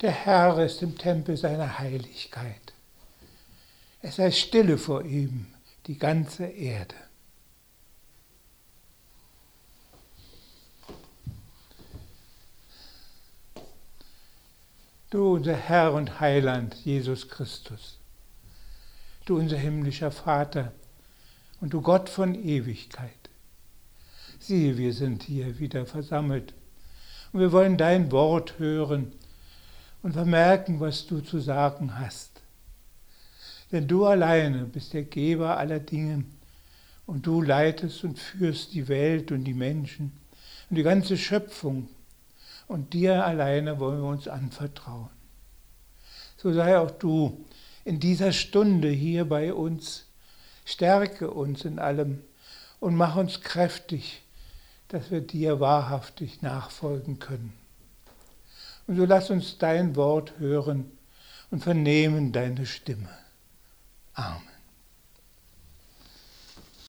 Der Herr ist im Tempel seiner Heiligkeit. Es sei stille vor ihm, die ganze Erde. Du, unser Herr und Heiland, Jesus Christus, du, unser himmlischer Vater und du Gott von Ewigkeit, siehe, wir sind hier wieder versammelt und wir wollen dein Wort hören und vermerken, was du zu sagen hast. Denn du alleine bist der Geber aller Dinge und du leitest und führst die Welt und die Menschen und die ganze Schöpfung und dir alleine wollen wir uns anvertrauen. So sei auch du in dieser Stunde hier bei uns, stärke uns in allem und mach uns kräftig, dass wir dir wahrhaftig nachfolgen können. Und so lass uns dein Wort hören und vernehmen deine Stimme. Amen.